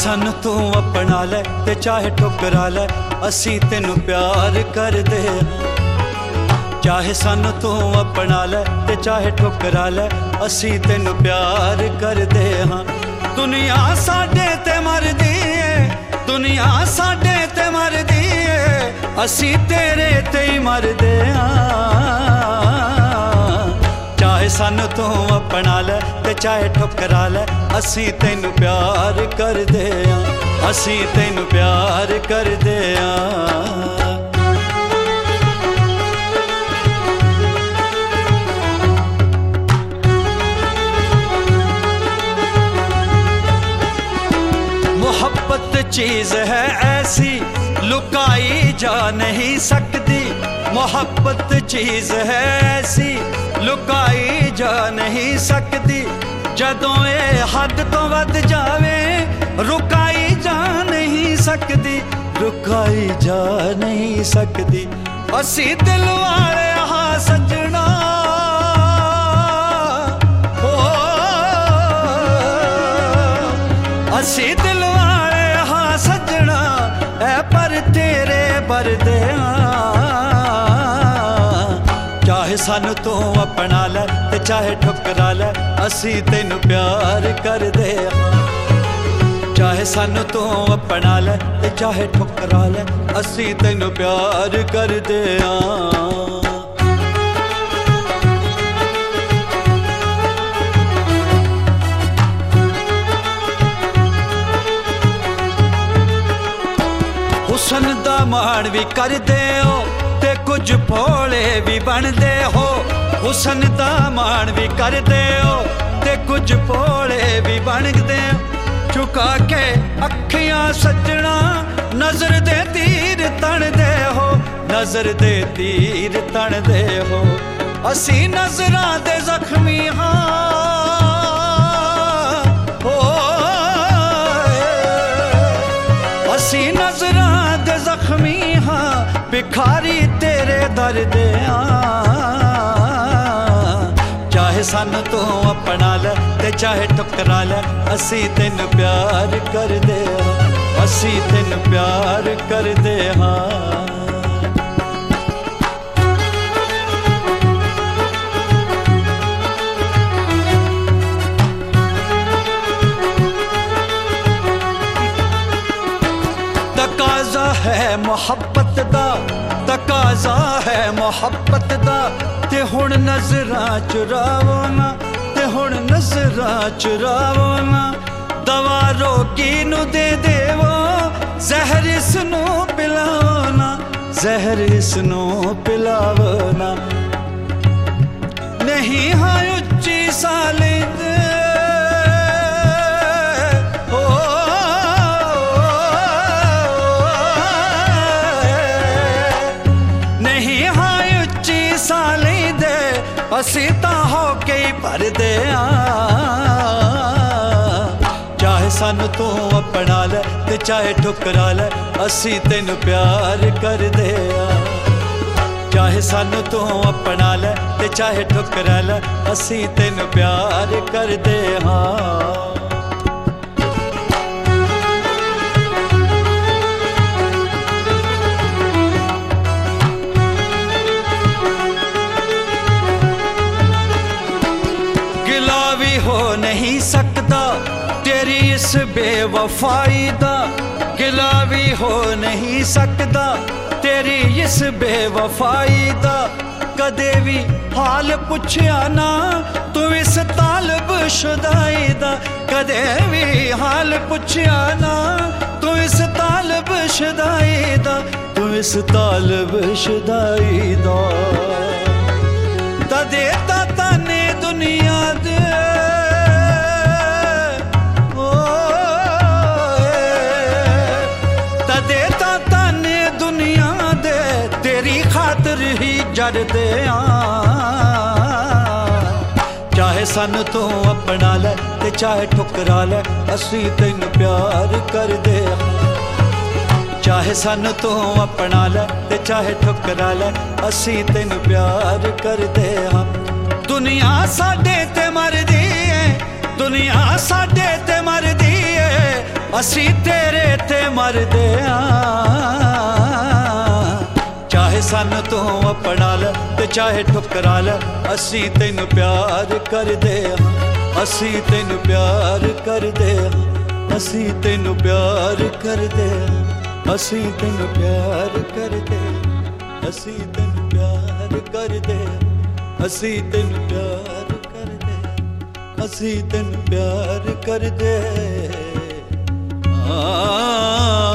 सन तू अपना ले ते चाहे ठुकरा ले, असी तेनू प्यार करदे हां। चाहे सन तू अपना ले ते चाहे ठुकरा ले, असी तेनू प्यार करदे हां। दुनिया साडे ते मरदी है, दुनिया साडे ते मरदी है, असी तेरे ते ही मरदे हां। चाहे सन तू अपना ले ते चाहे ठुकरा ले, असी तेनू प्यार करदे हां, असी तेनू प्यार करदे हां। मोहब्बत चीज है ऐसी लुकाई जा नहीं सकती, मोहब्बत चीज है ऐसी लुकाई जा नहीं सकती। जदों ये हद तो वध जावे रुकाई जा नहीं सकती, रुकाई जा नहीं सकती। असी दिल वाले हाँ सजना, ओ असी दिल वाले हाँ सजना, ऐ पर तेरे बरदे चाहे सन तू अपना ले ते चाहे ठुकरा ले, असी तेनू प्यार करदे हां। चाहे सन तू अपना ले ते चाहे ठुकरा ले, असी तेनू प्यार करदे हां। हुसन दा माण भी करदे हो ते कुछ भोले भी बनदे हो, हुसन दा मान भी करदे हो ते कुछ भोले भी बनदे हो। चुका के अखियां सजना नजर दे तीर तणदे हो, नजर दे तीर तणदे हो। असी नजरां दे जख्मी हां, ओ असी नजरां दे जख्मी हां, भिखारी तेरे दर्द चाहे सन तू अपना ले ते चाहे ठुकरा ले, असी तेनू प्यार करदे हां, असी तेनू प्यार करदे हां। तकाजा है मोहब्बत दा, तकाजा है मोहब्बत दा, ते हुण नजरां चुरावो ना, ते हुण नजरां चुरावो ना। दवा रोगी नू दे देवो, जहर इसनू पिलावो ना, जहर इसनू पिलावो ना। नहीं हाँ उच्ची साली दे असी तां हो के ही भरदे चाहे सन तू अपना ले ते चाहे ठुकरा ले, असी तेनू प्यार करदे चाहे सन तू अपना ले ते चाहे ठुकरा ले, असी तेनू प्यार करदे हां। हो नहीं सकता तेरी इस बेवफाई दा, गिला भी हो नहीं सकता तेरी इस बेवफाई दा। कदे भी हाल पुछया ना तू इस तालब शुदाई दा, कदे भी हाल पुछया ना तू इस तालब शुदाई दा, तू इस तालब शुदाई दा। तदे ताता ने दुनिया दे ही जरदे चाहे सन तू अपना ले ते चाहे ठुकरा ले, असी तेनू प्यार करदे चाहे सन तू अपना ले ते चाहे ठुकरा ले, असी तेनू प्यार करदे हां। दुनिया साडे ते मरदी है, दुनिया साडे ते मरदी है, ਅਸੀਂ ਤੇਰੇ ਤੇ ਮਰਦੇ ਆਂ। ਚਾਹੇ ਸਾਨੂੰ ਤੂੰ ਆਪਣਾ ਲੈ ਤੇ ਚਾਹੇ ਠੁਕਰਾ ਲੈ, ਅਸੀਂ ਤੈਨੂੰ ਪਿਆਰ ਕਰਦੇ ਆਂ। ਅਸੀਂ ਤੈਨੂੰ ਪਿਆਰ ਕਰਦੇ ਆਂ। ਅਸੀਂ ਤੈਨੂੰ ਪਿਆਰ ਕਰਦੇ ਆਂ। ਅਸੀਂ ਤੈਨੂੰ ਪਿਆਰ ਕਰਦੇ ਆਂ। ਅਸੀਂ ਤੈਨੂੰ ਪਿਆਰ ਕਰਦੇ ਆਂ। ਅਸੀਂ ਤੈਨੂੰ ਪਿਆਰ ਕਰਦੇ ਆਂ। ਅਸੀਂ ਤੈਨੂੰ ਪਿਆਰ ਕਰਦੇ ਆਂ।